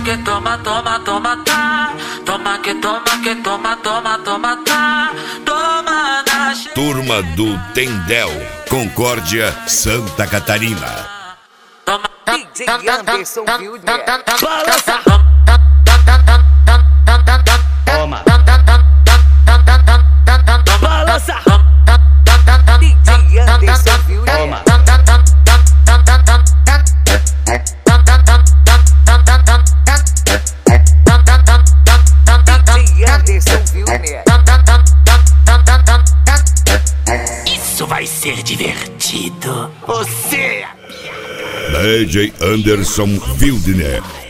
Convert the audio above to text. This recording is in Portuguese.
que toma, toma, toma, tá. Toma que toma, toma, toma, tá. Toma na xereca. Turma do Tendel, Concórdia, Santa Catarina. Toma, DJ Anderson Wilder. balança. Toma. Balança. DJ Anderson Wilder. Toma. DJ Anderson Wilder. Isso vai ser divertido. Você. DJ Anderson Wildner.